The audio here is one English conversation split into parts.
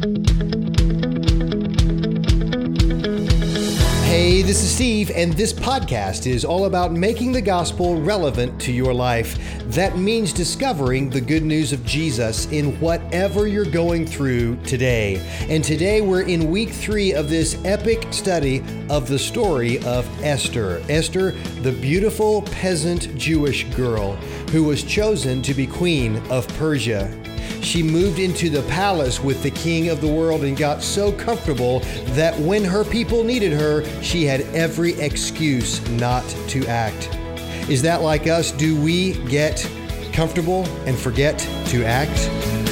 Hey, this is Steve, and this podcast is all about making the gospel relevant to your life. That means discovering the good news of Jesus in whatever you're going through today. And today we're in week 3 of this epic study of the story of Esther. Esther, the beautiful peasant Jewish girl who was chosen to be queen of Persia. She moved into the palace with the king of the world and got so comfortable that when her people needed her, she had every excuse not to act. Is that like us? Do we get comfortable and forget to act?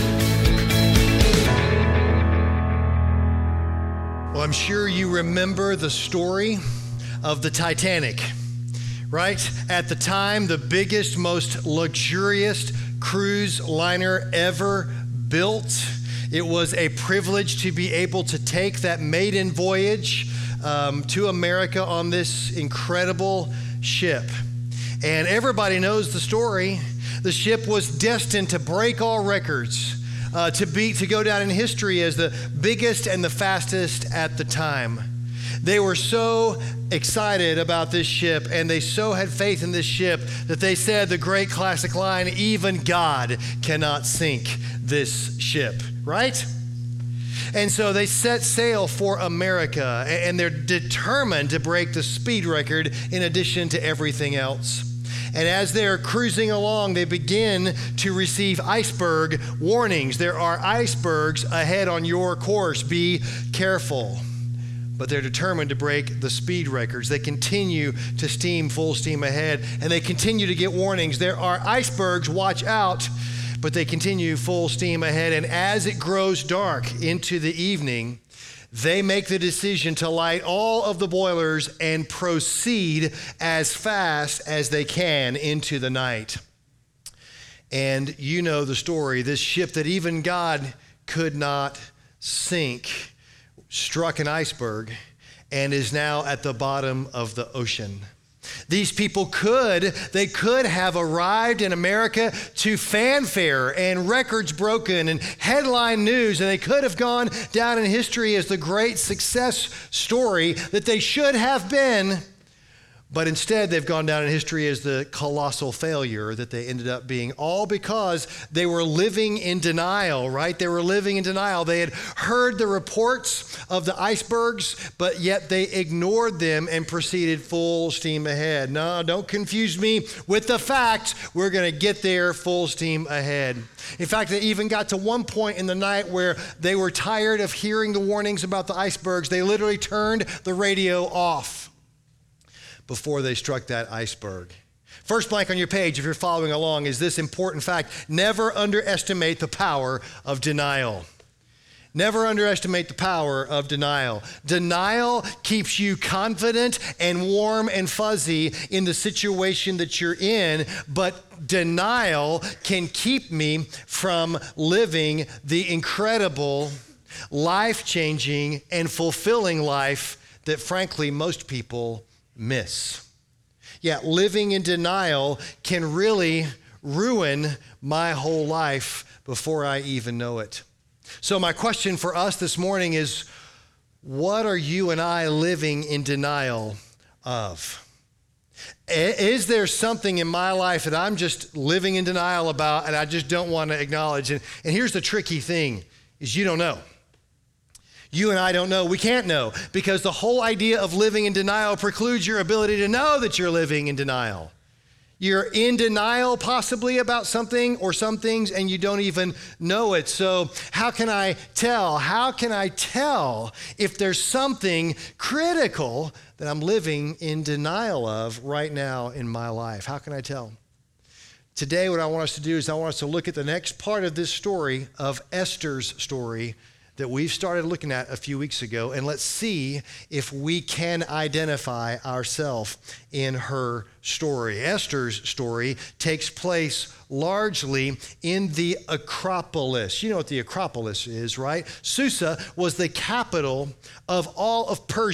Well, I'm sure you remember the story of the Titanic, right? At the time, the biggest, most luxurious cruise liner ever built. It was a privilege to be able to take that maiden voyage to America on this incredible ship. And everybody knows the story. The ship was destined to break all records, to go down in history as the biggest and the fastest at the time. They were so excited about this ship, and they so had faith in this ship that they said the great classic line, "Even God cannot sink this ship," right? And so they set sail for America, and they're determined to break the speed record in addition to everything else. And as they're cruising along, they begin to receive iceberg warnings. There are icebergs ahead on your course. Be careful. But they're determined to break the speed records. They continue to steam full steam ahead, and they continue to get warnings. There are icebergs, watch out, but they continue full steam ahead. And as it grows dark into the evening, they make the decision to light all of the boilers and proceed as fast as they can into the night. And you know the story. This ship that even God could not sink struck an iceberg and is now at the bottom of the ocean. These people could have arrived in America to fanfare and records broken and headline news, and they could have gone down in history as the great success story that they should have been. But instead, they've gone down in history as the colossal failure that they ended up being, all because they were living in denial, right? They were living in denial. They had heard the reports of the icebergs, but yet they ignored them and proceeded full steam ahead. No, don't confuse me with the facts. We're going to get there full steam ahead. In fact, they even got to one point in the night where they were tired of hearing the warnings about the icebergs. They literally turned the radio off before they struck that iceberg. First blank on your page, if you're following along, is this important fact: never underestimate the power of denial. Never underestimate the power of denial. Denial keeps you confident and warm and fuzzy in the situation that you're in, but denial can keep me from living the incredible, life-changing, and fulfilling life that, frankly, most people miss. Yeah, living in denial can really ruin my whole life before I even know it. So my question for us this morning is, what are you and I living in denial of? Is there something in my life that I'm just living in denial about and I just don't want to acknowledge? And here's the tricky thing, is you don't know. You and I don't know. We can't know, because the whole idea of living in denial precludes your ability to know that you're living in denial. You're in denial possibly about something or some things, and you don't even know it. So how can I tell? How can I tell if there's something critical that I'm living in denial of right now in my life? How can I tell? Today, what I want us to do is I want us to look at the next part of this story, of Esther's story, that we've started looking at a few weeks ago, and let's see if we can identify ourselves in her story. Esther's story takes place largely in the Acropolis. You know what the Acropolis is, right? Susa was the capital of all of Persia.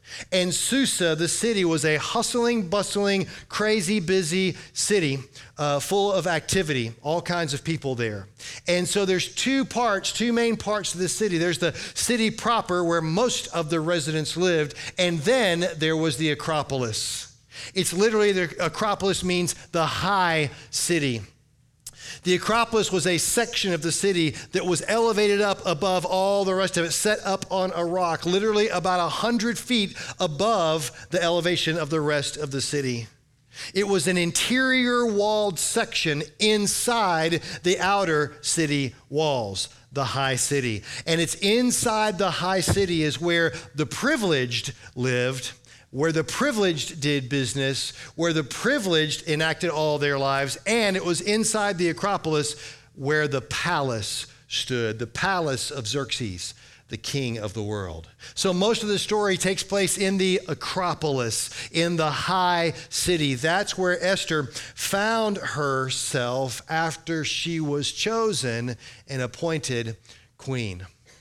And Susa, the city, was a hustling, bustling, crazy, busy city full of activity, all kinds of people there. And so there's two main parts of the city. There's the city proper where most of the residents lived, and then there was the Acropolis. It's literally, the Acropolis means the high city. The Acropolis was a section of the city that was elevated up above all the rest of it, set up on a rock, literally about 100 feet above the elevation of the rest of the city. It was an interior walled section inside the outer city walls, the high city. And it's inside the high city is where the privileged lived, where the privileged did business, where the privileged enacted all their lives, and it was inside the Acropolis where the palace stood, the palace of Xerxes, the king of the world. So most of the story takes place in the Acropolis, in the high city. That's where Esther found herself after she was chosen and appointed queen.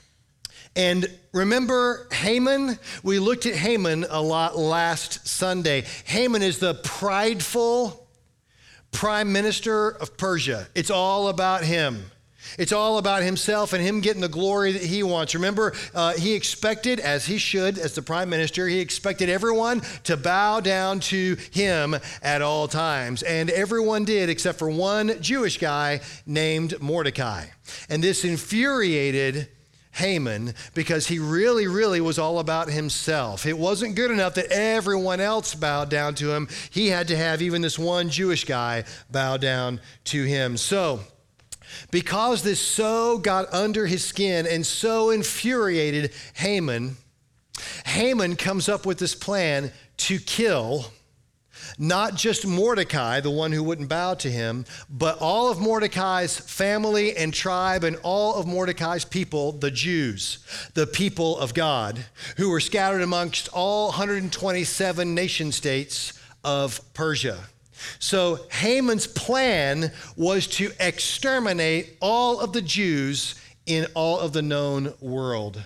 And remember Haman? We looked at Haman a lot last Sunday. Haman is the prideful prime minister of Persia. It's all about him. It's all about himself and him getting the glory that he wants. Remember, he expected, as he should, as the prime minister, he expected everyone to bow down to him at all times. And everyone did, except for one Jewish guy named Mordecai. And this infuriated Haman because he really was all about himself. It wasn't good enough that everyone else bowed down to him. He had to have even this one Jewish guy bow down to him. So, because this so got under his skin and so infuriated Haman, Haman comes up with this plan to kill not just Mordecai, the one who wouldn't bow to him, but all of Mordecai's family and tribe and all of Mordecai's people, the Jews, the people of God, who were scattered amongst all 127 nation states of Persia. So Haman's plan was to exterminate all of the Jews in all of the known world.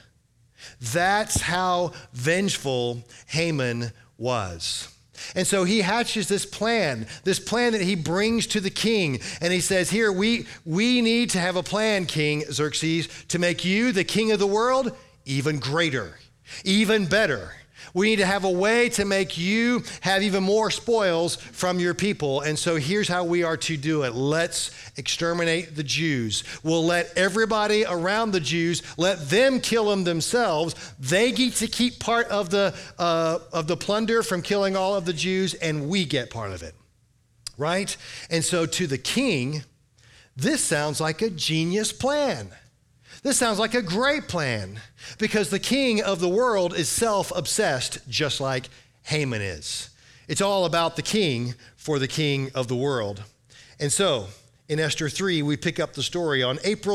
That's how vengeful Haman was. And so he hatches this plan that he brings to the king. And he says, here, we need to have a plan, King Xerxes, to make you, the king of the world, even greater, even better. We need to have a way to make you have even more spoils from your people. And so here's how we are to do it. Let's exterminate the Jews. We'll let everybody around the Jews, let them kill them themselves. They get to keep part of the plunder from killing all of the Jews, and we get part of it, right? And so to the king, this sounds like a genius plan. This sounds like a great plan because the king of the world is self-obsessed, just like Haman is. It's all about the king for the king of the world. And so in Esther 3, we pick up the story. On April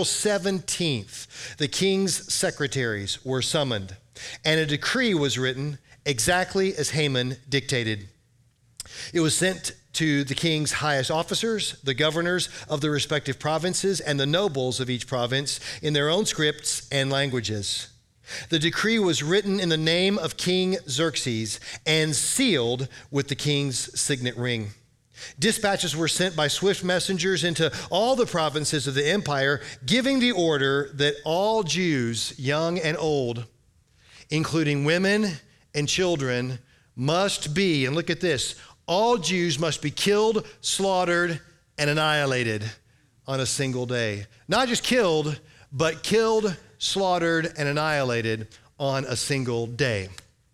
17th, the king's secretaries were summoned, and a decree was written exactly as Haman dictated. It was sent to the king's highest officers, the governors of the respective provinces, and the nobles of each province in their own scripts and languages. The decree was written in the name of King Xerxes and sealed with the king's signet ring. Dispatches were sent by swift messengers into all the provinces of the empire, giving the order that all Jews, young and old, including women and children, must be, and look at this, all Jews must be killed, slaughtered, and annihilated on a single day. Not just killed, but killed, slaughtered, and annihilated on a single day.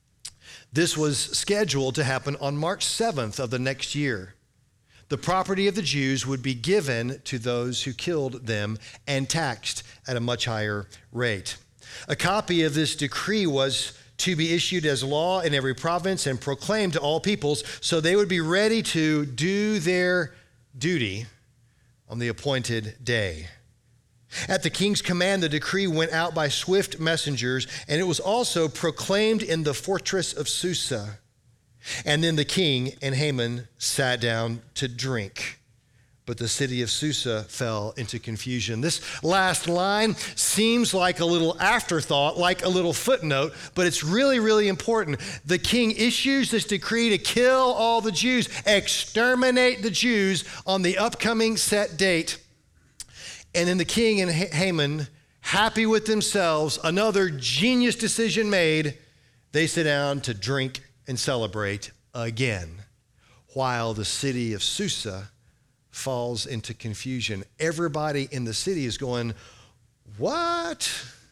This was scheduled to happen on March 7th of the next year. The property of the Jews would be given to those who killed them and taxed at a much higher rate. A copy of this decree was to be issued as law in every province and proclaimed to all peoples, so they would be ready to do their duty on the appointed day. At the king's command, the decree went out by swift messengers, and it was also proclaimed in the fortress of Susa. And then the king and Haman sat down to drink. but the city of Susa fell into confusion. This last line seems like a little afterthought, like a little footnote, but it's really, really important. The king issues this decree to kill all the Jews, exterminate the Jews on the upcoming set date. And then the king and Haman, happy with themselves, another genius decision made, they sit down to drink and celebrate again, while the city of Susa falls into confusion. Everybody in the city is going, what?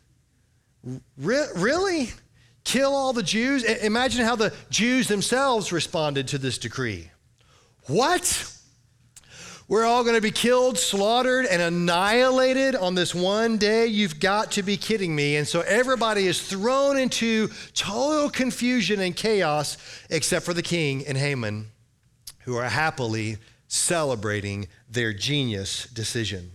Really? Kill all the Jews? Imagine how the Jews themselves responded to this decree. What? We're all going to be killed, slaughtered, and annihilated on this one day? You've got to be kidding me. And so everybody is thrown into total confusion and chaos, except for the king and Haman, who are happily celebrating their genius decision.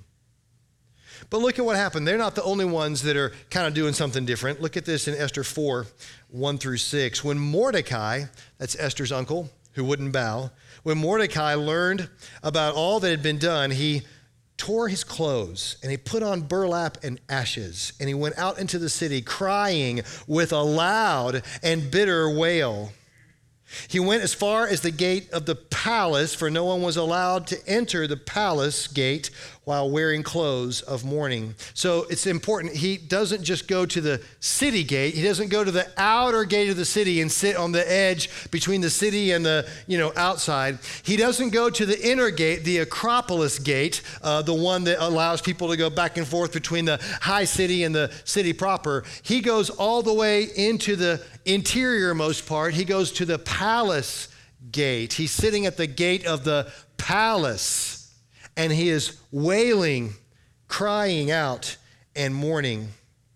But look at what happened. They're not the only ones that are kind of doing something different. Look at this in Esther 4, 1-6. When Mordecai, that's Esther's uncle, who wouldn't bow, when Mordecai learned about all that had been done, he tore his clothes and he put on burlap and ashes, and he went out into the city crying with a loud and bitter wail. He went as far as the gate of the palace, for no one was allowed to enter the palace gate while wearing clothes of mourning. So it's important. He doesn't just go to the city gate. He doesn't go to the outer gate of the city and sit on the edge between the city and the, outside. He doesn't go to the inner gate, the Acropolis gate, the one that allows people to go back and forth between the high city and the city proper. He goes all the way into the interior-most part. He goes to the palace gate. He's sitting at the gate of the palace, and he is wailing, crying out, and mourning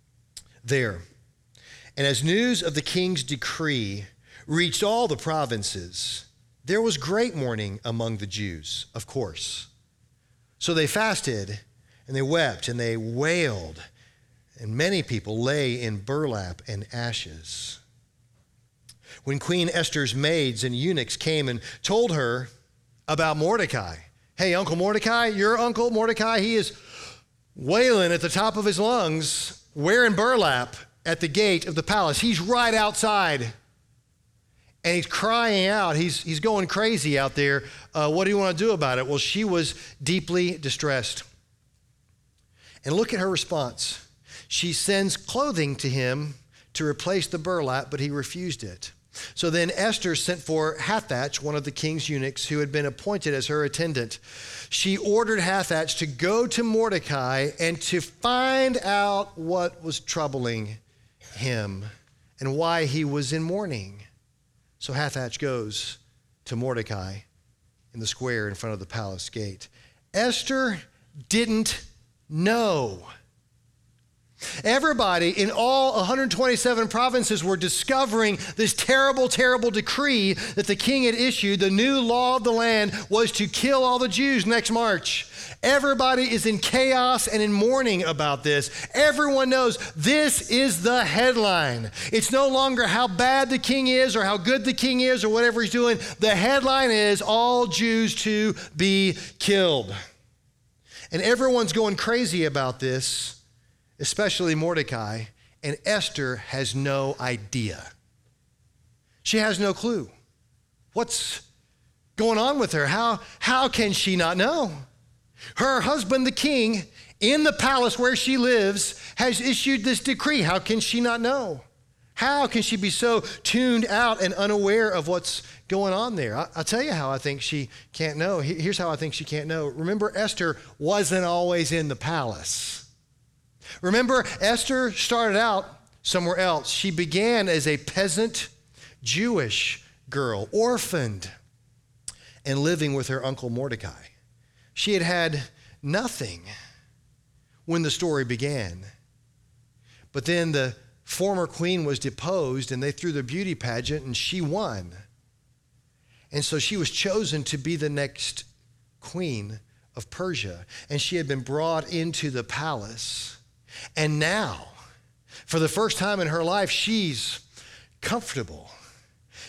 there. And as news of the king's decree reached all the provinces, there was great mourning among the Jews, of course. So they fasted, and they wept, and they wailed, and many people lay in burlap and ashes. When Queen Esther's maids and eunuchs came and told her about Mordecai, hey, Uncle Mordecai, your Uncle Mordecai, he is wailing at the top of his lungs, wearing burlap at the gate of the palace. He's right outside, and he's crying out. He's going crazy out there. What do you want to do about it? Well, she was deeply distressed. And look at her response. She sends clothing to him to replace the burlap, but he refused it. So then Esther sent for Hathach, one of the king's eunuchs, who had been appointed as her attendant. She ordered Hathach to go to Mordecai and to find out what was troubling him and why he was in mourning. So Hathach goes to Mordecai in the square in front of the palace gate. Esther didn't know. Everybody in all 127 provinces were discovering this terrible, terrible decree that the king had issued. The new law of the land was to kill all the Jews next March. Everybody is in chaos and in mourning about this. Everyone knows this is the headline. It's no longer how bad the king is or how good the king is or whatever he's doing. The headline is all Jews to be killed. And everyone's going crazy about this, especially Mordecai, and Esther has no idea. She has no clue. What's going on with her? How can she not know? Her husband, the king, in the palace where she lives, has issued this decree. How can she not know? How can she be so tuned out and unaware of what's going on there? I'll tell you how I think she can't know. Here's how I think she can't know. Remember, Esther wasn't always in the palace. Remember, Esther started out somewhere else. She began as a peasant Jewish girl, orphaned, and living with her uncle Mordecai. She had had nothing when the story began. But then the former queen was deposed, and they threw the beauty pageant, and she won. And so she was chosen to be the next queen of Persia, and she had been brought into the palace. And now, for the first time in her life, she's comfortable.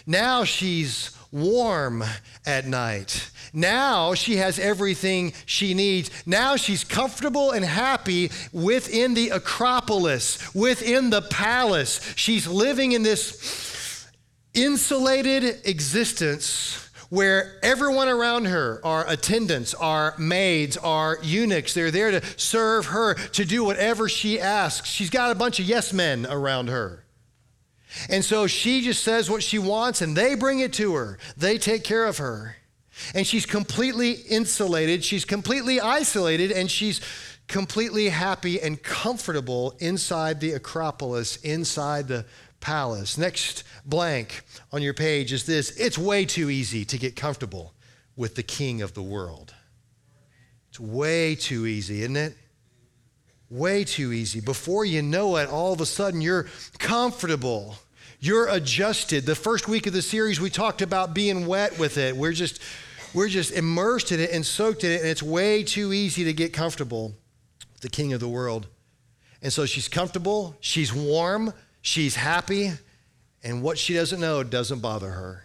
Now she's warm at night. Now she has everything she needs. Now she's comfortable and happy within the Acropolis, within the palace. She's living in this insulated existence where everyone around her are attendants, are maids, are eunuchs. They're there to serve her, to do whatever she asks. She's got a bunch of yes men around her. And so she just says what she wants and they bring it to her. They take care of her. And she's completely insulated. She's completely isolated, and she's completely happy and comfortable inside the Acropolis, inside the palace. Next blank on your page is this: it's way too easy to get comfortable with the king of the world. It's way too easy, isn't it? Way too easy. Before you know it, all of a sudden you're comfortable. You're adjusted. The first week of the series, we talked about being wet with it. We're just immersed in it and soaked in it, and it's way too easy to get comfortable with the king of the world. And so she's comfortable, she's warm, she's happy, and what she doesn't know doesn't bother her.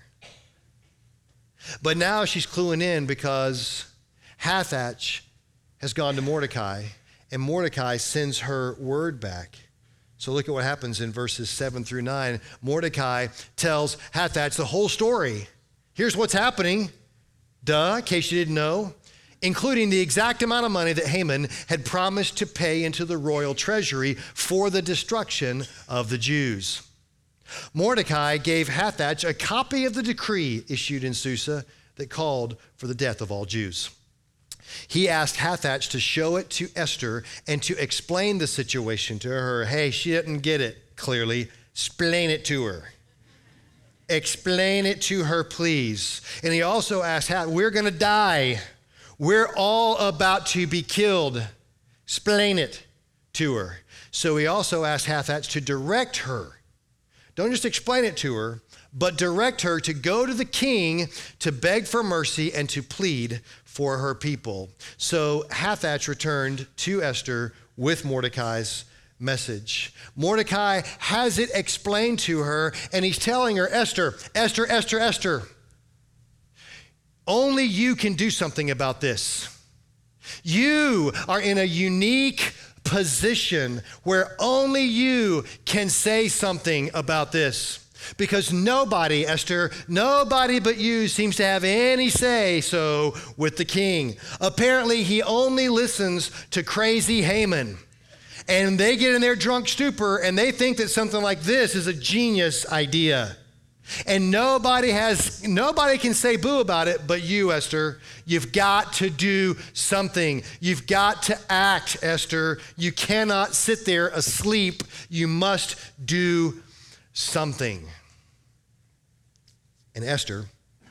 But now she's cluing in because Hathach has gone to Mordecai, and Mordecai sends her word back. So look at what happens in verses 7 through 9. Mordecai tells Hathach the whole story. Here's what's happening, in case you didn't know, including the exact amount of money that Haman had promised to pay into the royal treasury for the destruction of the Jews. Mordecai gave Hathach a copy of the decree issued in Susa that called for the death of all Jews. He asked Hathach to show it to Esther and to explain the situation to her. Hey, she didn't get it clearly. Explain it to her. Explain it to her, please. And he also asked Hathach, we're going to die. We're all about to be killed. Explain it to her. So he also asked Hathach to direct her. Don't just explain it to her, but direct her to go to the king to beg for mercy and to plead for her people. So Hathach returned to Esther with Mordecai's message. Mordecai has it explained to her, and he's telling her, Esther, only you can do something about this. You are in a unique position where only you can say something about this. Because nobody, Esther, nobody but you seems to have any say so with the king. Apparently, he only listens to crazy Haman. And they get in their drunk stupor and they think that something like this is a genius idea. And nobody can say boo about it but you, Esther. You've got to do something. You've got to act, Esther. You cannot sit there asleep. You must do something. And Esther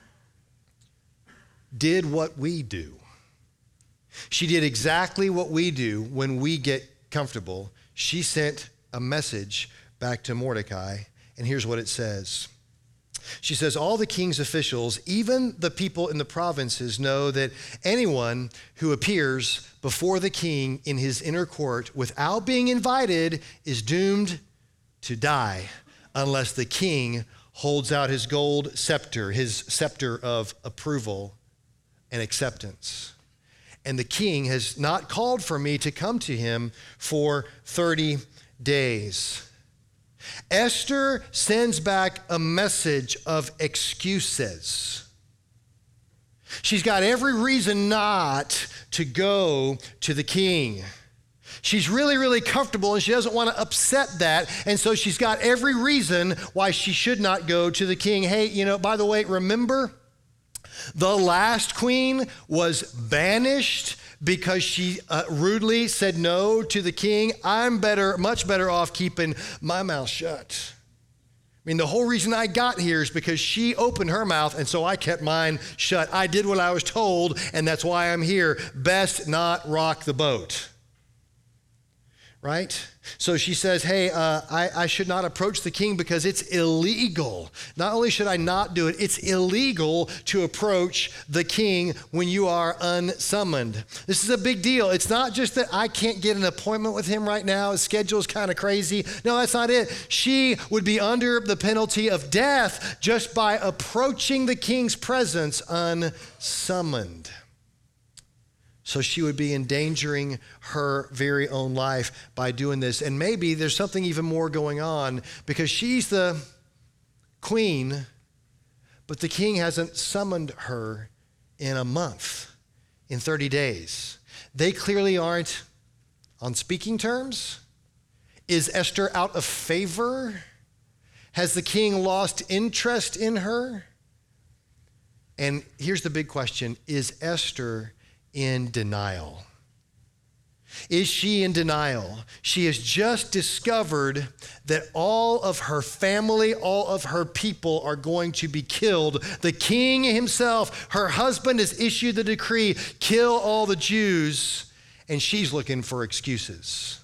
did what we do. She did exactly what we do when we get comfortable. She sent a message back to Mordecai, and here's what it says. She says, all the king's officials, even the people in the provinces, know that anyone who appears before the king in his inner court without being invited is doomed to die unless the king holds out his gold scepter, his scepter of approval and acceptance. And the king has not called for me to come to him for 30 days. Esther sends back a message of excuses. She's got every reason not to go to the king. She's really, really comfortable and she doesn't want to upset that. And so she's got every reason why she should not go to the king. Hey, by the way, remember the last queen was banished because she rudely said no to the king. I'm much better off keeping my mouth shut. The whole reason I got here is because she opened her mouth, and so I kept mine shut. I did what I was told, and that's why I'm here. Best not rock the boat. right? So she says, hey, I should not approach the king because it's illegal. Not only should I not do it, it's illegal to approach the king when you are unsummoned. This is a big deal. It's not just that I can't get an appointment with him right now. His schedule is kind of crazy. No, that's not it. She would be under the penalty of death just by approaching the king's presence unsummoned. So she would be endangering her very own life by doing this. And maybe there's something even more going on because she's the queen, but the king hasn't summoned her in a month, in 30 days. They clearly aren't on speaking terms. Is Esther out of favor? Has the king lost interest in her? And here's the big question. Is Esther in denial? Is she in denial? She has just discovered that all of her family, all of her people are going to be killed. The king himself, her husband, has issued the decree, kill all the Jews, and she's looking for excuses.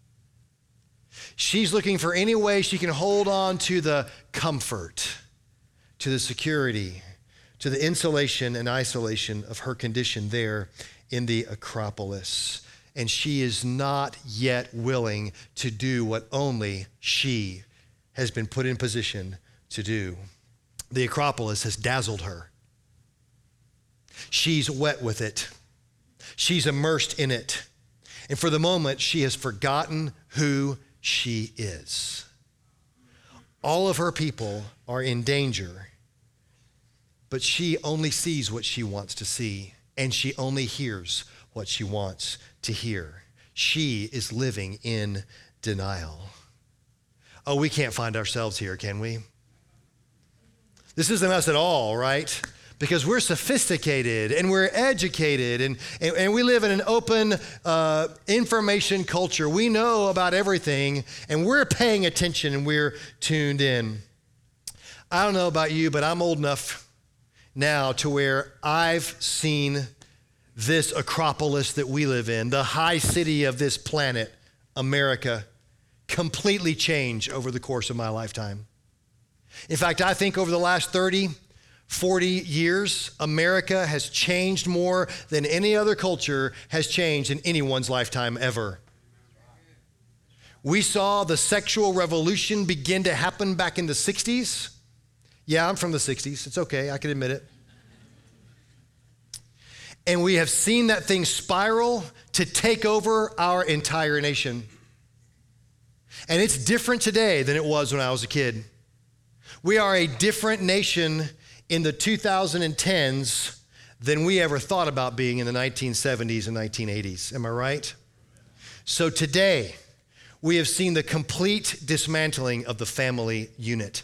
She's looking for any way she can hold on to the comfort, to the security, to the insulation and isolation of her condition there in the Acropolis. And she is not yet willing to do what only she has been put in position to do. The Acropolis has dazzled her. She's wet with it. She's immersed in it. And for the moment, she has forgotten who she is. All of her people are in danger. But she only sees what she wants to see, and she only hears what she wants to hear. She is living in denial. Oh, we can't find ourselves here, can we? This isn't us at all, right? Because we're sophisticated and we're educated and we live in an open information culture. We know about everything and we're paying attention and we're tuned in. I don't know about you, but I'm old enough now to where I've seen this Acropolis that we live in, the high city of this planet, America, completely change over the course of my lifetime. In fact, I think over the last 30, 40 years, America has changed more than any other culture has changed in anyone's lifetime ever. We saw the sexual revolution begin to happen back in the 60s. Yeah, I'm from the 60s. It's okay. I can admit it. And we have seen that thing spiral to take over our entire nation. And it's different today than it was when I was a kid. We are a different nation in the 2010s than we ever thought about being in the 1970s and 1980s. Am I right? So today, we have seen the complete dismantling of the family unit.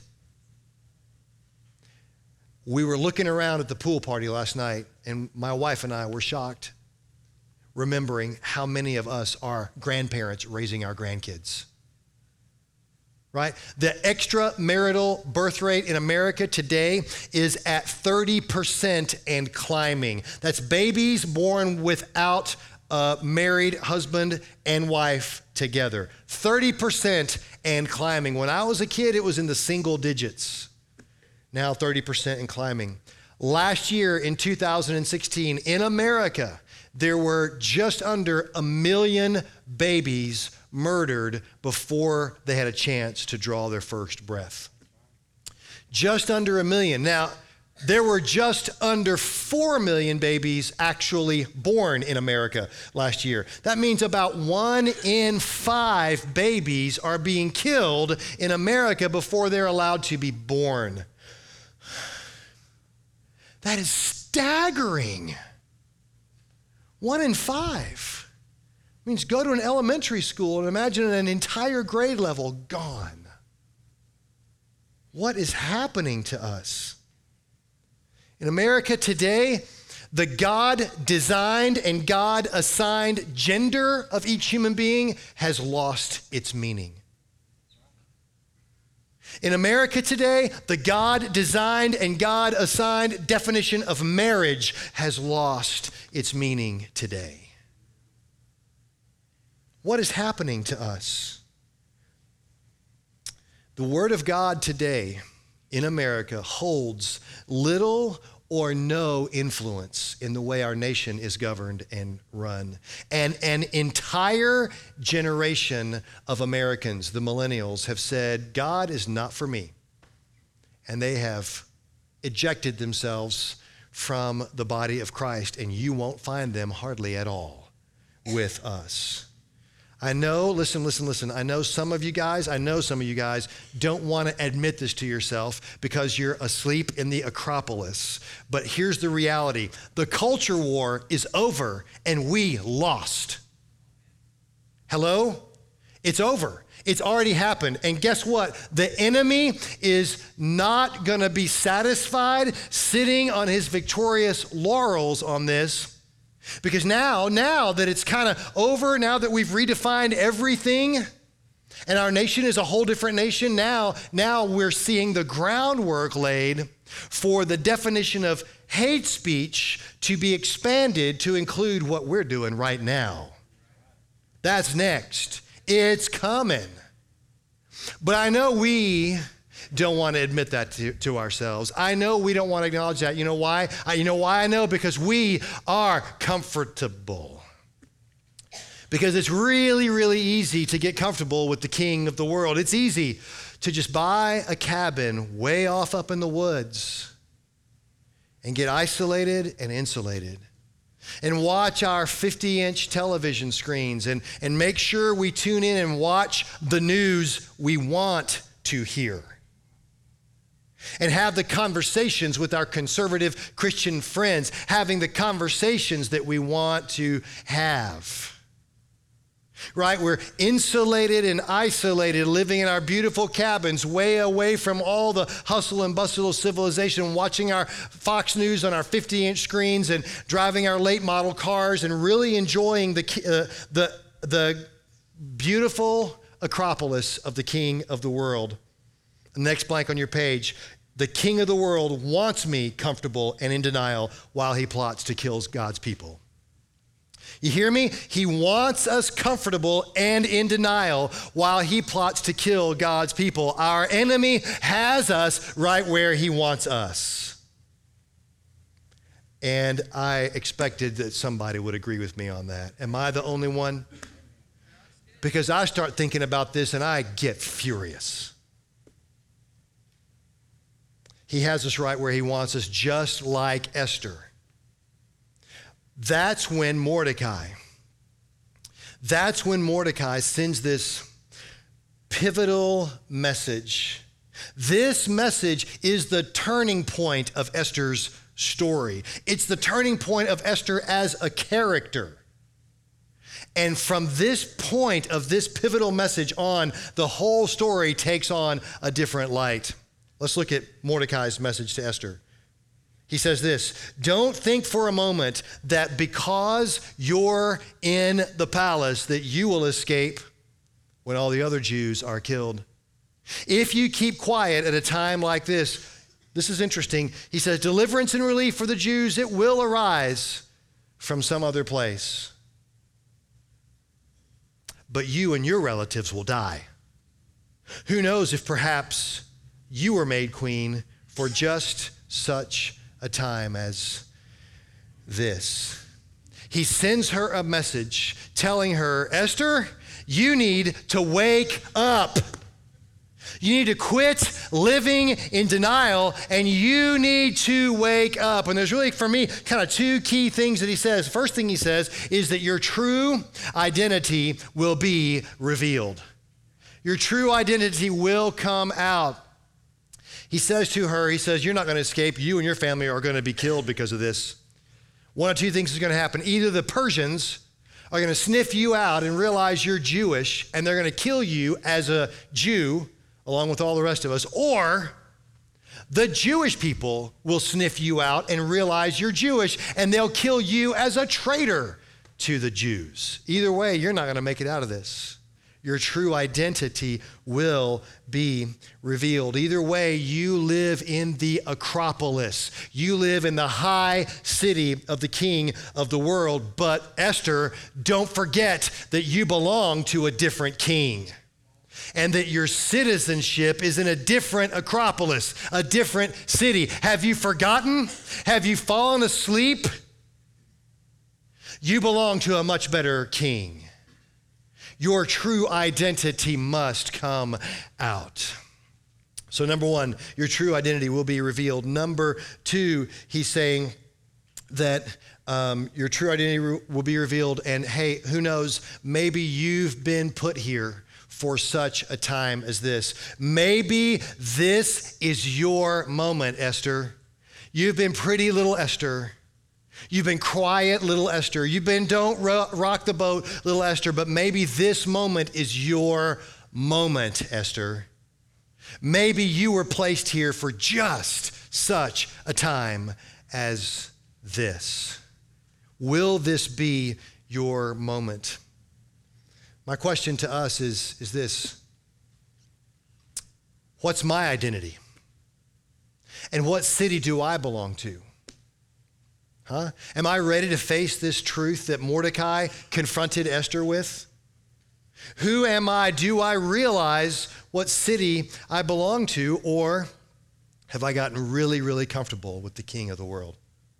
We were looking around at the pool party last night, and my wife and I were shocked, remembering how many of us are grandparents raising our grandkids. Right? The extramarital birth rate in America today is at 30% and climbing. That's babies born without a married husband and wife together. 30% and climbing. When I was a kid, it was in the single digits. Now 30% and climbing. Last year in 2016, in America, there were just under 1 million babies murdered before they had a chance to draw their first breath. Just under 1 million. Now, there were just under 4 million babies actually born in America last year. That means about 1 in 5 babies are being killed in America before they're allowed to be born. That is staggering. 1 in 5. Means go to an elementary school and imagine an entire grade level gone. What is happening to us? In America today, the God-designed and God-assigned gender of each human being has lost its meaning. In America today, the God-designed and God-assigned definition of marriage has lost its meaning today. What is happening to us? The Word of God today in America holds little or no influence in the way our nation is governed and run. And an entire generation of Americans, the millennials, have said, God is not for me. And they have ejected themselves from the body of Christ, and you won't find them hardly at all with us. I know, listen. I know some of you guys don't want to admit this to yourself because you're asleep in the Acropolis. But here's the reality. The culture war is over and we lost. Hello? It's over. It's already happened. And guess what? The enemy is not going to be satisfied sitting on his victorious laurels on this. Because now that it's kind of over, now that we've redefined everything, and our nation is a whole different nation, now we're seeing the groundwork laid for the definition of hate speech to be expanded to include what we're doing right now. That's next. It's coming. But I know we don't want to admit that to ourselves. I know we don't want to acknowledge that. You know why? I know because we are comfortable. Because it's really, really easy to get comfortable with the king of the world. It's easy to just buy a cabin way off up in the woods and get isolated and insulated and watch our 50-inch television screens and make sure we tune in and watch the news we want to hear. And have the conversations with our conservative Christian friends, having the conversations that we want to have. Right? We're insulated and isolated, living in our beautiful cabins, way away from all the hustle and bustle of civilization, watching our Fox News on our 50-inch screens and driving our late model cars and really enjoying the beautiful Acropolis of the King of the world. The next blank on your page, the king of the world wants me comfortable and in denial while he plots to kill God's people. You hear me? He wants us comfortable and in denial while he plots to kill God's people. Our enemy has us right where he wants us. And I expected that somebody would agree with me on that. Am I the only one? Because I start thinking about this and I get furious. He has us right where he wants us, just like Esther. That's when Mordecai sends this pivotal message. This message is the turning point of Esther's story. It's the turning point of Esther as a character. And from this point of this pivotal message on, the whole story takes on a different light. Let's look at Mordecai's message to Esther. He says this, don't think for a moment that because you're in the palace that you will escape when all the other Jews are killed. If you keep quiet at a time like this is interesting. He says, deliverance and relief for the Jews, it will arise from some other place. But you and your relatives will die. Who knows if perhaps you were made queen for just such a time as this. He sends her a message telling her, Esther, you need to wake up. You need to quit living in denial and you need to wake up. And there's really, for me, kind of two key things that he says. First thing he says is that your true identity will be revealed. Your true identity will come out. He says to her, you're not going to escape. You and your family are going to be killed because of this. One of two things is going to happen. Either the Persians are going to sniff you out and realize you're Jewish, and they're going to kill you as a Jew, along with all the rest of us, or the Jewish people will sniff you out and realize you're Jewish, and they'll kill you as a traitor to the Jews. Either way, you're not going to make it out of this. your true identity will be revealed. Either way, you live in the Acropolis. You live in the high city of the King of the world. But Esther, don't forget that you belong to a different king, and that your citizenship is in a different Acropolis, a different city. Have you forgotten? Have you fallen asleep? You belong to a much better king. Your true identity must come out. So number one, your true identity will be revealed. Number two, he's saying that your true identity will be revealed. And hey, who knows, maybe you've been put here for such a time as this. Maybe this is your moment, Esther. You've been pretty little Esther. You've been quiet, little Esther. You've been don't rock the boat, little Esther. But maybe this moment is your moment, Esther. Maybe you were placed here for just such a time as this. Will this be your moment? My question to us is this: what's my identity? And what city do I belong to? Am I ready to face this truth that Mordecai confronted Esther with? Who am I? Do I realize what city I belong to, or have I gotten really, really comfortable with the king of the world?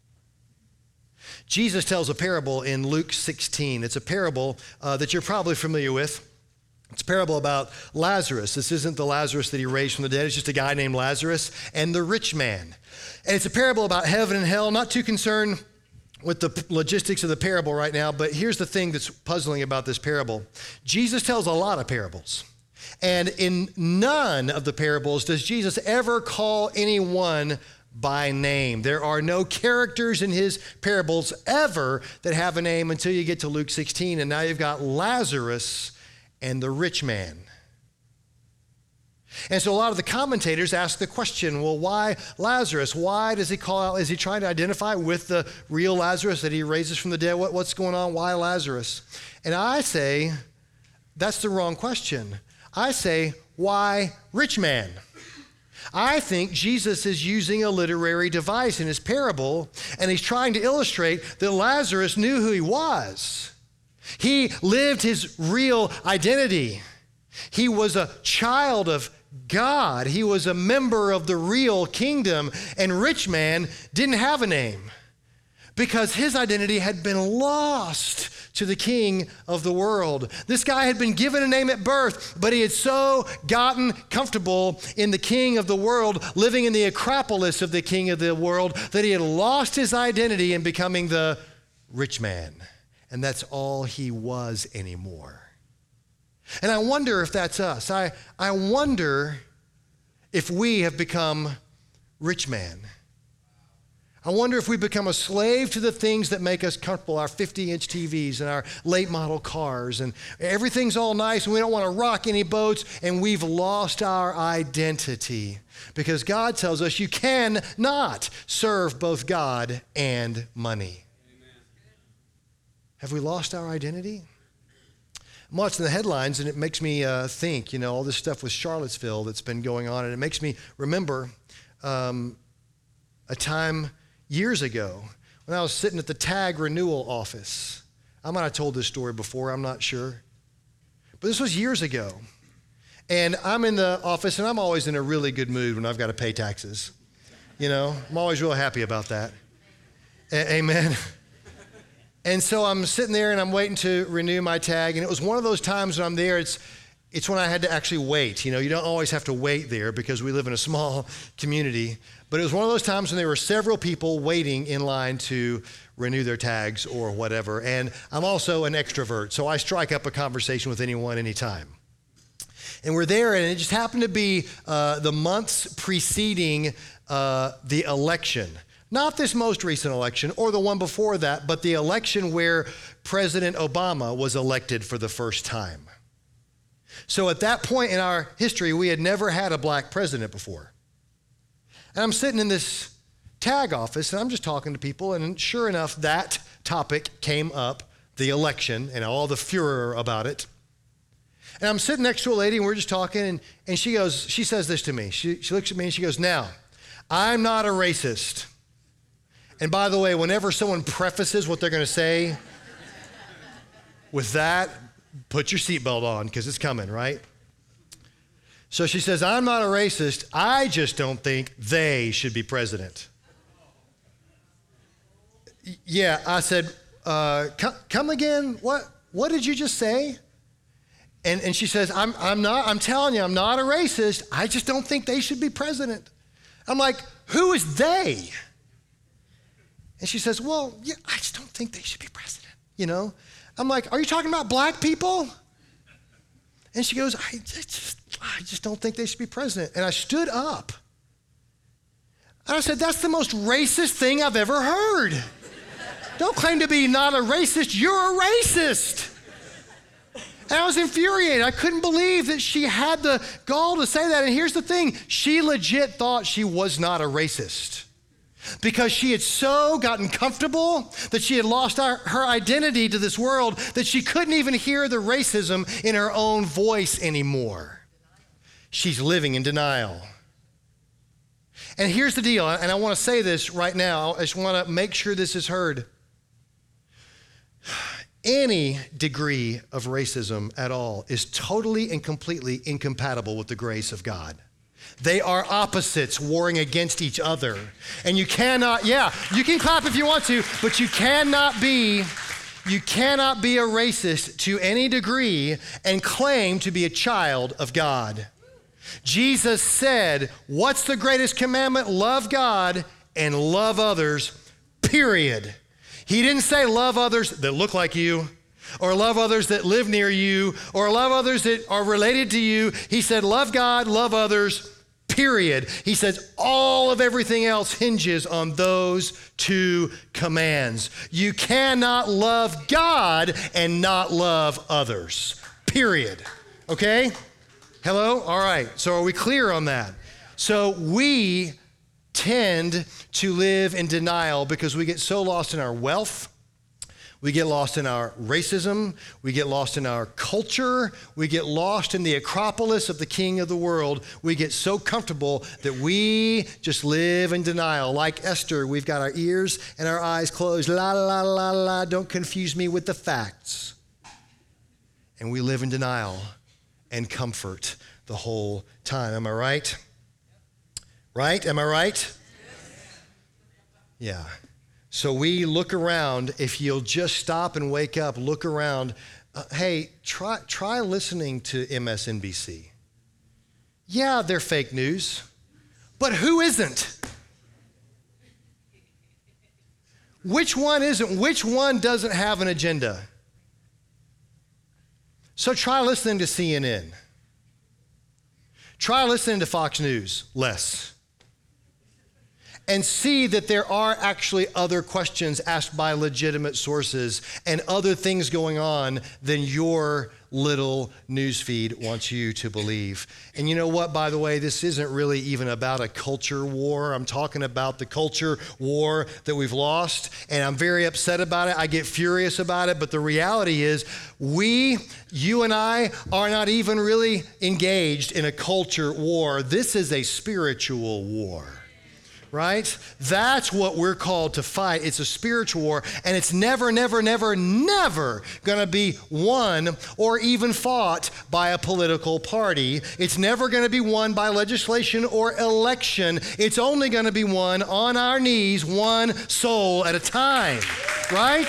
Jesus tells a parable in Luke 16. It's a parable that you're probably familiar with. It's a parable about Lazarus. This isn't the Lazarus that he raised from the dead. It's just a guy named Lazarus and the rich man. And it's a parable about heaven and hell. Not too concerned with the logistics of the parable right now, but here's the thing that's puzzling about this parable. Jesus tells a lot of parables. And in none of the parables does Jesus ever call anyone by name. There are no characters in his parables ever that have a name until you get to Luke 16, and now you've got Lazarus and the rich man. And so a lot of the commentators ask the question, well, why Lazarus? Why does he call out? Is he trying to identify with the real Lazarus that he raises from the dead? What's going on? Why Lazarus? And I say, that's the wrong question. I say, why rich man? I think Jesus is using a literary device in his parable, and he's trying to illustrate that Lazarus knew who he was. He lived his real identity. He was a child of God. He was a member of the real kingdom, and rich man didn't have a name because his identity had been lost to the king of the world. This guy had been given a name at birth, but he had so gotten comfortable in the king of the world, living in the Acropolis of the king of the world, that he had lost his identity in becoming the rich man. And that's all he was anymore. And I wonder if that's us. I wonder if we have become rich man. I wonder if we become a slave to the things that make us comfortable, our 50-inch TVs and our late model cars, and everything's all nice and we don't want to rock any boats, and we've lost our identity because God tells us you cannot serve both God and money. Amen. Have we lost our identity? I'm watching the headlines and it makes me think, all this stuff with Charlottesville that's been going on, and it makes me remember a time years ago when I was sitting at the tag renewal office. I might have told this story before, I'm not sure. But this was years ago. And I'm in the office, and I'm always in a really good mood when I've got to pay taxes. I'm always real happy about that. Amen. And so I'm sitting there and I'm waiting to renew my tag. And it was one of those times when I'm there, it's when I had to actually wait. You don't always have to wait there because we live in a small community. But it was one of those times when there were several people waiting in line to renew their tags or whatever. And I'm also an extrovert, so I strike up a conversation with anyone, anytime. And we're there, and it just happened to be the months preceding the election. Not this most recent election or the one before that, but the election where President Obama was elected for the first time. So at that point in our history, we had never had a black president before. And I'm sitting in this tag office, and I'm just talking to people, and sure enough, that topic came up, the election, and all the furor about it. And I'm sitting next to a lady and we're just talking and she says this to me. She looks at me and she goes, now, I'm not a racist. And by the way, whenever someone prefaces what they're going to say with that, put your seatbelt on because it's coming, right? So she says, I'm not a racist. I just don't think they should be president. Yeah, I said, come again? What did you just say? And she says, I'm telling you, I'm not a racist. I just don't think they should be president. I'm like, who is they? And she says, well, yeah, I just don't think they should be president, you know? I'm like, are you talking about black people? And she goes, I just don't think they should be president. And I stood up. And I said, that's the most racist thing I've ever heard. Don't claim to be not a racist, you're a racist. And I was infuriated. I couldn't believe that she had the gall to say that. And here's the thing, she legit thought she was not a racist because she had so gotten comfortable that she had lost her identity to this world that she couldn't even hear the racism in her own voice anymore. She's living in denial. And here's the deal, and I want to say this right now. I just want to make sure this is heard. Any degree of racism at all is totally and completely incompatible with the grace of God. They are opposites warring against each other. And you cannot, you can clap if you want to, but you cannot be a racist to any degree and claim to be a child of God. Jesus said, what's the greatest commandment? Love God and love others, period. He didn't say love others that look like you, or love others that live near you, or love others that are related to you. He said love God, love others, period. He says all of everything else hinges on those two commands. You cannot love God and not love others, period. Okay? Hello? All right. So are we clear on that? So we tend to live in denial because we get so lost in our wealth, we get lost in our racism, we get lost in our culture, we get lost in the acropolis of the king of the world. We get so comfortable that we just live in denial. Like Esther, we've got our ears and our eyes closed. La, la, la, la, don't confuse me with the facts. And we live in denial and comfort the whole time. Am I right? Right? Am I right? Yeah. So we look around. If you'll just stop and wake up, look around. Hey, try listening to MSNBC. Yeah, they're fake news, but who isn't? Which one isn't? Which one doesn't have an agenda? So try listening to CNN. Try listening to Fox News less. And see that there are actually other questions asked by legitimate sources and other things going on than your little newsfeed wants you to believe. And you know what, by the way, this isn't really even about a culture war. I'm talking about the culture war that we've lost, and I'm very upset about it. I get furious about it, but the reality is you and I are not even really engaged in a culture war. This is a spiritual war. Right? That's what we're called to fight. It's a spiritual war, and it's never, never, never, never gonna be won or even fought by a political party. It's never gonna be won by legislation or election. It's only gonna be won on our knees, one soul at a time, right?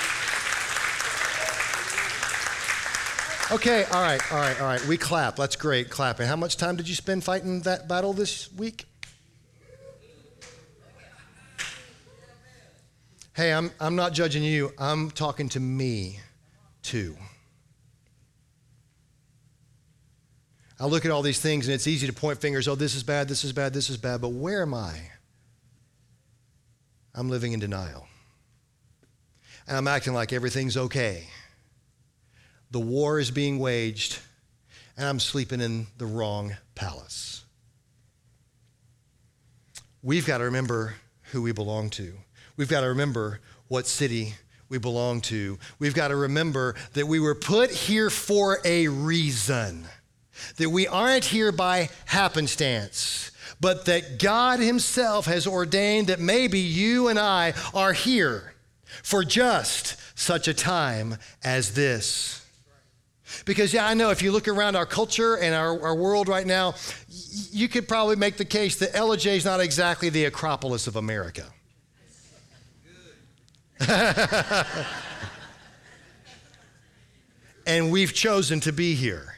Okay, all right. We clap. That's great, clapping. How much time did you spend fighting that battle this week? Hey, I'm not judging you. I'm talking to me, too. I look at all these things, and it's easy to point fingers. Oh, this is bad, this is bad, this is bad. But where am I? I'm living in denial. And I'm acting like everything's okay. The war is being waged, and I'm sleeping in the wrong palace. We've got to remember who we belong to. We've got to remember what city we belong to. We've got to remember that we were put here for a reason, that we aren't here by happenstance, but that God himself has ordained that maybe you and I are here for just such a time as this. Because, I know if you look around our culture and our world right now, you could probably make the case that LJ is not exactly the Acropolis of America. And we've chosen to be here.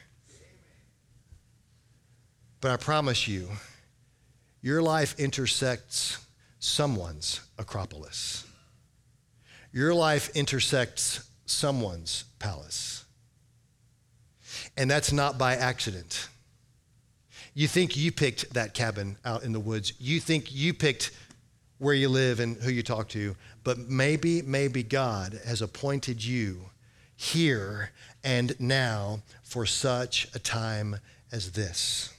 But I promise you, your life intersects someone's Acropolis. Your life intersects someone's palace. And that's not by accident. You think you picked that cabin out in the woods. You think you picked where you live and who you talk to. But maybe God has appointed you here and now for such a time as this.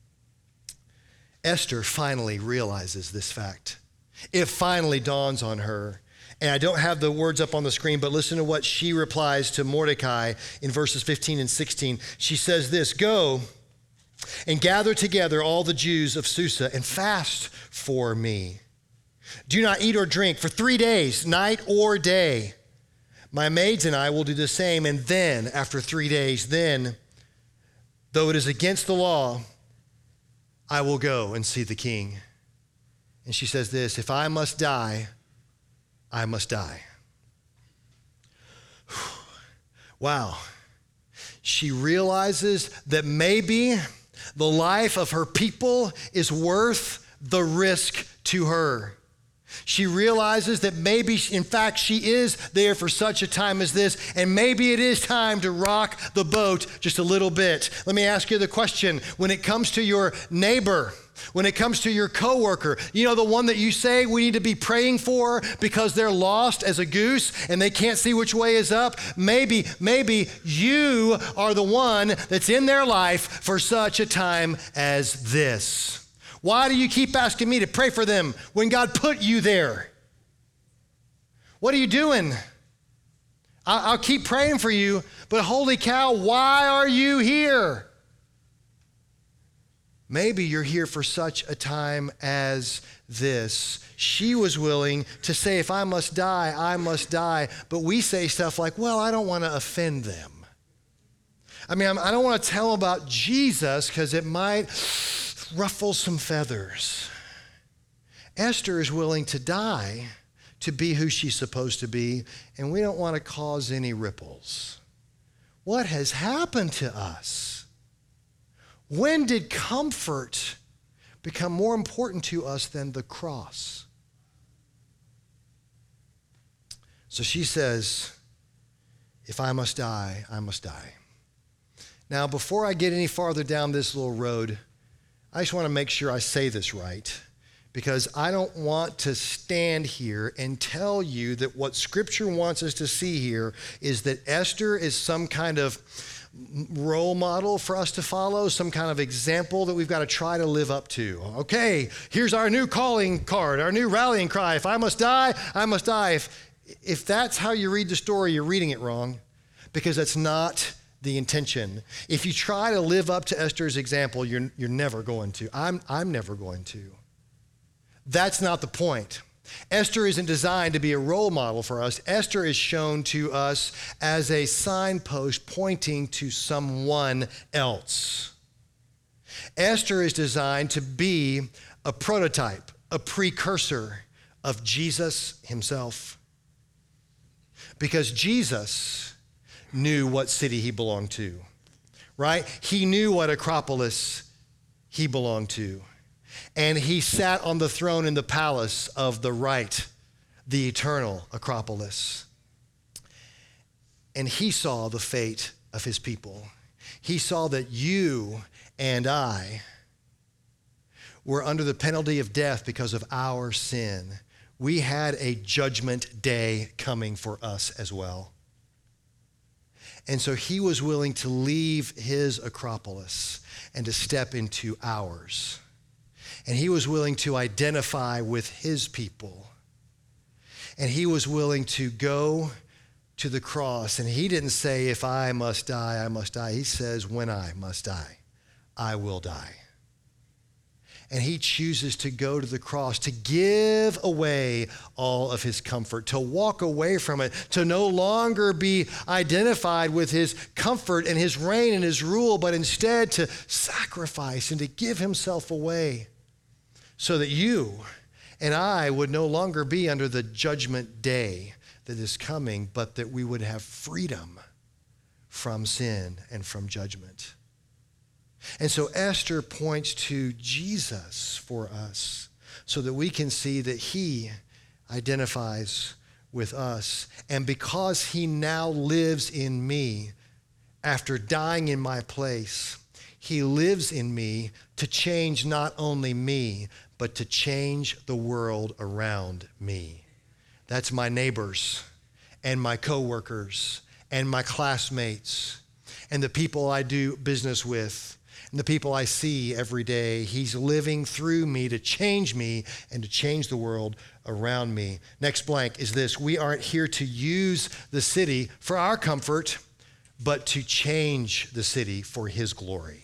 Esther finally realizes this fact. It finally dawns on her. And I don't have the words up on the screen, but listen to what she replies to Mordecai in verses 15 and 16. She says this, "Go and gather together all the Jews of Susa and fast for me. Do not eat or drink for 3 days, night or day. My maids and I will do the same. And then, after 3 days, though it is against the law, I will go and see the king." And she says this, "If I must die, I must die." Wow. She realizes that maybe the life of her people is worth the risk to her. She realizes that maybe, in fact, she is there for such a time as this, and maybe it is time to rock the boat just a little bit. Let me ask you the question. When it comes to your neighbor, when it comes to your coworker, you know, the one that you say we need to be praying for because they're lost as a goose and they can't see which way is up, maybe you are the one that's in their life for such a time as this. Why do you keep asking me to pray for them when God put you there? What are you doing? I'll keep praying for you, but holy cow, why are you here? Maybe you're here for such a time as this. She was willing to say, if I must die, I must die. But we say stuff like, well, I don't want to offend them. I don't want to tell them about Jesus because it might ruffle some feathers. Esther is willing to die to be who she's supposed to be, and we don't want to cause any ripples. What has happened to us? When did comfort become more important to us than the cross? So she says, if I must die, I must die. Now, before I get any farther down this little road, I just want to make sure I say this right, because I don't want to stand here and tell you that what Scripture wants us to see here is that Esther is some kind of role model for us to follow, some kind of example that we've got to try to live up to. Okay, here's our new calling card, our new rallying cry. If I must die, I must die. If that's how you read the story, you're reading it wrong, because that's not the intention. If you try to live up to Esther's example, you're never going to. I'm never going to. That's not the point. Esther isn't designed to be a role model for us. Esther is shown to us as a signpost pointing to someone else. Esther is designed to be a prototype, a precursor of Jesus himself. Because Jesus knew what city he belonged to, right? He knew what Acropolis he belonged to. And he sat on the throne in the palace of the right, the eternal Acropolis. And he saw the fate of his people. He saw that you and I were under the penalty of death because of our sin. We had a judgment day coming for us as well. And so he was willing to leave his Acropolis and to step into ours. And he was willing to identify with his people. And he was willing to go to the cross. And he didn't say, if I must die, I must die. He says, when I must die, I will die. And he chooses to go to the cross, to give away all of his comfort, to walk away from it, to no longer be identified with his comfort and his reign and his rule, but instead to sacrifice and to give himself away so that you and I would no longer be under the judgment day that is coming, but that we would have freedom from sin and from judgment. And so Esther points to Jesus for us so that we can see that he identifies with us. And because he now lives in me, after dying in my place, he lives in me to change not only me, but to change the world around me. That's my neighbors and my coworkers and my classmates and the people I do business with and the people I see every day. He's living through me to change me and to change the world around me. Next blank is this: we aren't here to use the city for our comfort, but to change the city for his glory.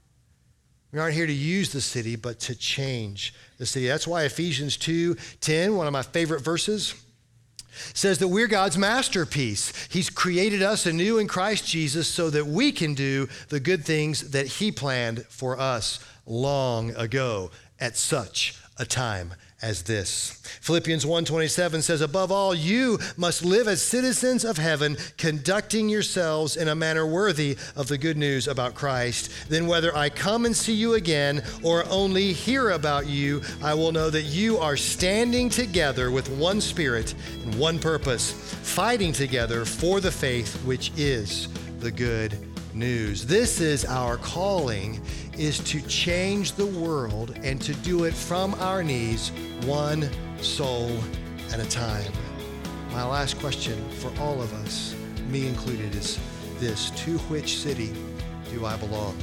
We aren't here to use the city, but to change the city. That's why Ephesians 2:10, one of my favorite verses, says that we're God's masterpiece. He's created us anew in Christ Jesus so that we can do the good things that he planned for us long ago at such a time as this. Philippians 1:27 says, above all, you must live as citizens of heaven, conducting yourselves in a manner worthy of the good news about Christ. Then whether I come and see you again or only hear about you, I will know that you are standing together with one spirit and one purpose, fighting together for the faith which is the good news. This is our calling, is to change the world and to do it from our knees, one soul at a time. My last question for all of us, me included, is this: to which city do I belong?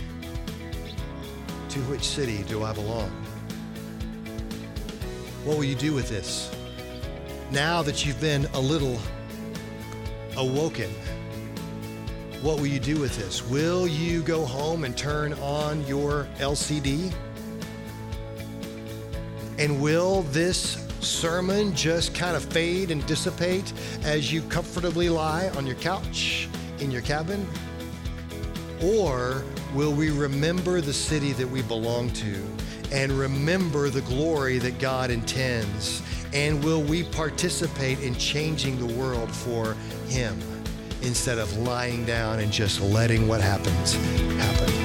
To which city do I belong? What will you do with this? Now that you've been a little awoken, what will you do with this? Will you go home and turn on your LCD? And will this sermon just kind of fade and dissipate as you comfortably lie on your couch in your cabin? Or will we remember the city that we belong to and remember the glory that God intends? And will we participate in changing the world for him, instead of lying down and just letting what happens happen?